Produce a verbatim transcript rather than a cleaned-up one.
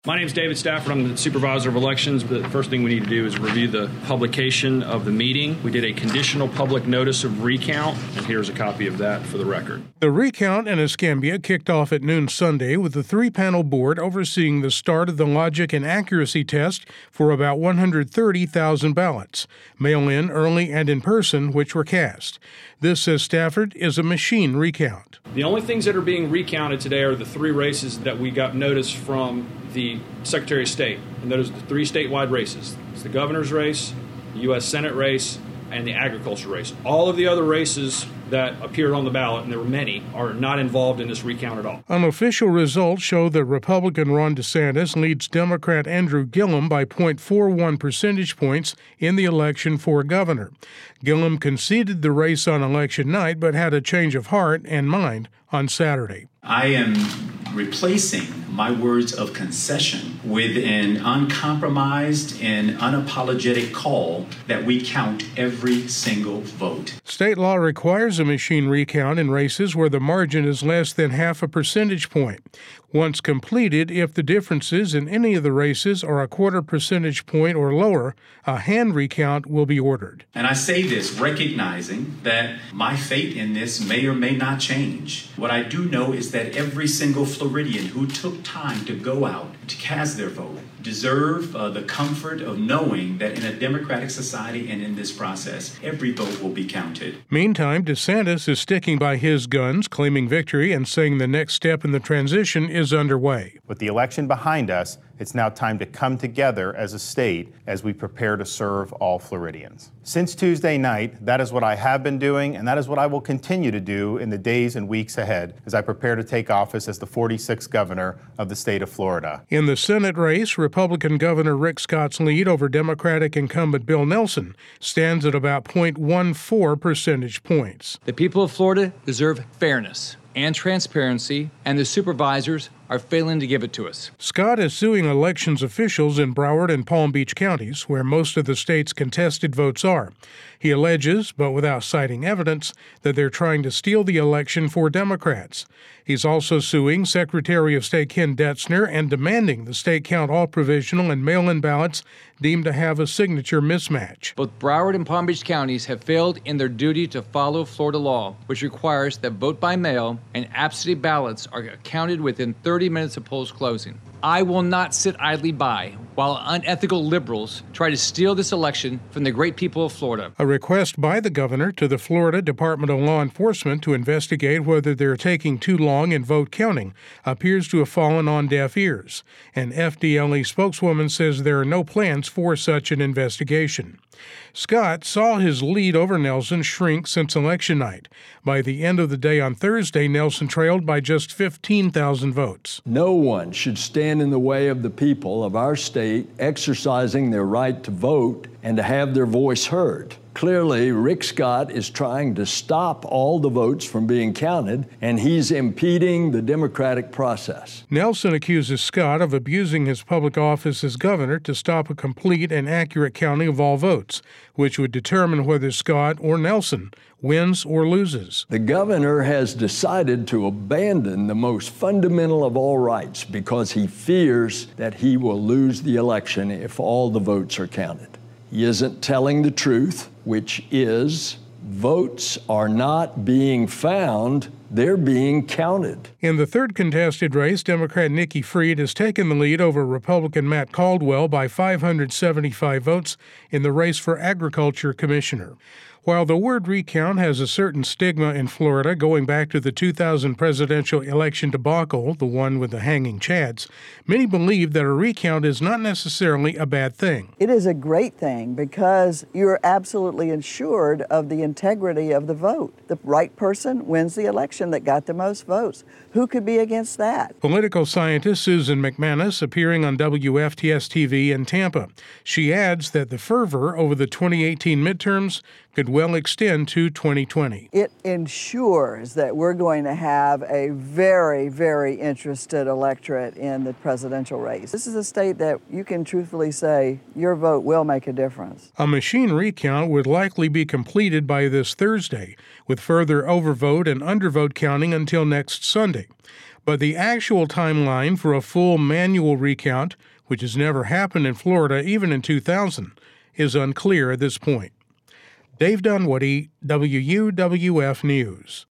My name is David Stafford. I'm the Supervisor of Elections. The first thing we need to do is review the publication of the meeting. We did a conditional public notice of recount, and here's a copy of that for the record. The recount in Escambia kicked off at noon Sunday with a three-panel board overseeing the start of the logic and accuracy test for about one hundred thirty thousand ballots, mail-in, early, and in person, which were cast. This, says Stafford, is a machine recount. The only things that are being recounted today are the three races that we got notice from the Secretary of State, and those are the three statewide races. It's the governor's race, the U S Senate race, and the agriculture race. All of the other races that appeared on the ballot, and there were many, are not involved in this recount at all. Unofficial results show that Republican Ron DeSantis leads Democrat Andrew Gillum by zero point four one percentage points in the election for governor. Gillum conceded the race on election night, but had a change of heart and mind on Saturday. I am replacing my words of concession with an uncompromised and unapologetic call that we count every single vote. State law requires a machine recount in races where the margin is less than half a percentage point. Once completed, if the differences in any of the races are a quarter percentage point or lower, a hand recount will be ordered. And I say this recognizing that my fate in this may or may not change. What I do know is that every single Floridian who took time to go out to cast their vote deserve uh, the comfort of knowing that in a democratic society and in this process, every vote will be counted. Meantime, DeSantis is sticking by his guns, claiming victory and saying the next step in the transition is underway. With the election behind us, it's now time to come together as a state as we prepare to serve all Floridians. Since Tuesday night, that is what I have been doing, and that is what I will continue to do in the days and weeks ahead as I prepare to take office as the forty-sixth governor of the state of Florida. In the Senate race, Republican Governor Rick Scott's lead over Democratic incumbent Bill Nelson stands at about zero point one four percentage points. The people of Florida deserve fairness and transparency, and the supervisors are failing to give it to us. Scott is suing elections officials in Broward and Palm Beach counties, where most of the state's contested votes are. He alleges, but without citing evidence, that they're trying to steal the election for Democrats. He's also suing Secretary of State Ken Detzner and demanding the state count all provisional and mail-in ballots deemed to have a signature mismatch. Both Broward and Palm Beach counties have failed in their duty to follow Florida law, which requires that vote by mail and absentee ballots are counted within thirty minutes of polls closing. I will not sit idly by while unethical liberals try to steal this election from the great people of Florida. A request by the governor to the Florida Department of Law Enforcement to investigate whether they're taking too long in vote counting appears to have fallen on deaf ears. An F D L E spokeswoman says there are no plans for such an investigation. Scott saw his lead over Nelson shrink since election night. By the end of the day on Thursday, Nelson trailed by just fifteen thousand votes. No one should stand in the way of the people of our state exercising their right to vote and to have their voice heard. Clearly, Rick Scott is trying to stop all the votes from being counted, and he's impeding the democratic process. Nelson accuses Scott of abusing his public office as governor to stop a complete and accurate counting of all votes, which would determine whether Scott or Nelson wins or loses. The governor has decided to abandon the most fundamental of all rights because he fears that he will lose the election if all the votes are counted. He isn't telling the truth, which is votes are not being found, they're being counted. In the third contested race, Democrat Nikki Fried has taken the lead over Republican Matt Caldwell by five hundred seventy-five votes in the race for Agriculture Commissioner. While the word recount has a certain stigma in Florida going back to the two thousand presidential election debacle, the one with the hanging chads, many believe that a recount is not necessarily a bad thing. It is a great thing because you're absolutely assured of the integrity of the vote. The right person wins the election that got the most votes. Who could be against that? Political scientist Susan McManus appearing on W F T S T V in Tampa. She adds that the fervor over the twenty eighteen midterms could well extend to twenty twenty. It ensures that we're going to have a very, very interested electorate in the presidential race. This is a state that you can truthfully say your vote will make a difference. A machine recount would likely be completed by this Thursday, with further overvote and undervote counting until next Sunday. But the actual timeline for a full manual recount, which has never happened in Florida even in two thousand, is unclear at this point. Dave Dunwoody, W U W F News.